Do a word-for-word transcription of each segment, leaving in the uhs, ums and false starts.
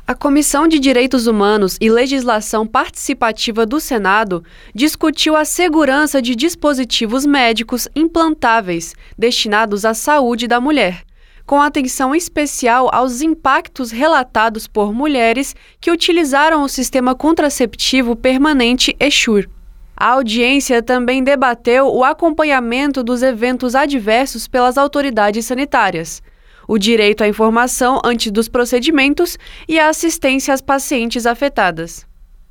A Comissão de Direitos Humanos e Legislação Participativa do Senado discutiu a segurança de dispositivos médicos implantáveis destinados à saúde da mulher, com atenção especial aos impactos relatados por mulheres que utilizaram o sistema contraceptivo permanente Essure. A audiência também debateu o acompanhamento dos eventos adversos pelas autoridades sanitárias, o direito à informação antes dos procedimentos e a assistência às pacientes afetadas.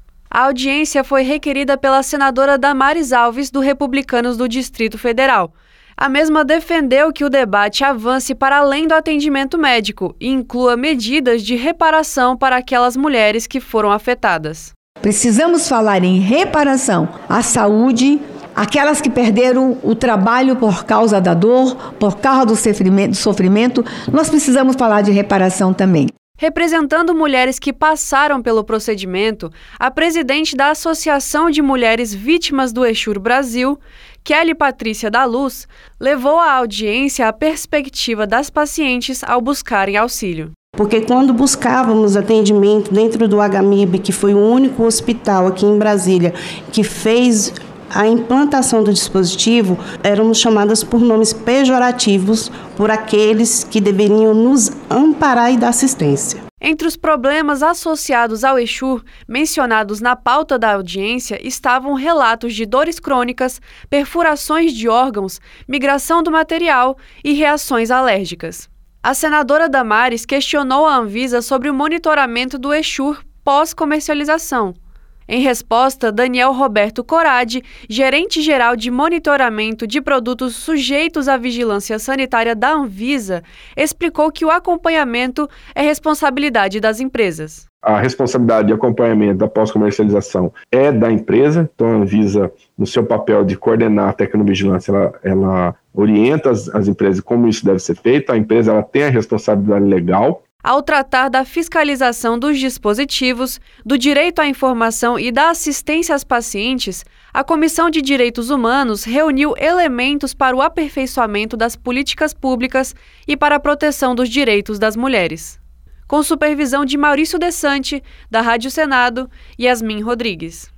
A audiência foi requerida pela senadora Damares Alves, do Republicanos do Distrito Federal. A mesma defendeu que o debate avance para além do atendimento médico e inclua medidas de reparação para aquelas mulheres que foram afetadas. Precisamos falar em reparação à saúde, aquelas que perderam o trabalho por causa da dor, por causa do sofrimento, do sofrimento, nós precisamos falar de reparação também. Representando mulheres que passaram pelo procedimento, a presidente da Associação de Mulheres Vítimas do Essure Brasil, Kelly Patrícia da Luz, levou à audiência a perspectiva das pacientes ao buscarem auxílio. Porque quando buscávamos atendimento dentro do H M I B, que foi o único hospital aqui em Brasília que fez a implantação do dispositivo, éramos chamadas por nomes pejorativos por aqueles que deveriam nos amparar e dar assistência. Entre os problemas associados ao Essure, mencionados na pauta da audiência, estavam relatos de dores crônicas, perfurações de órgãos, migração do material e reações alérgicas. A senadora Damares questionou a Anvisa sobre o monitoramento do Essure pós-comercialização. Em resposta, Daniel Roberto Coradi, gerente-geral de monitoramento de produtos sujeitos à vigilância sanitária da Anvisa, explicou que o acompanhamento é responsabilidade das empresas. A responsabilidade de acompanhamento da pós-comercialização é da empresa, então a Anvisa, no seu papel de coordenar a tecnovigilância, ela, ela orienta as, as empresas como isso deve ser feito, a empresa ela tem a responsabilidade legal. Ao tratar da fiscalização dos dispositivos, do direito à informação e da assistência às pacientes, a Comissão de Direitos Humanos reuniu elementos para o aperfeiçoamento das políticas públicas e para a proteção dos direitos das mulheres. Com supervisão de Maurício Desante, da Rádio Senado, Yasmin Rodrigues.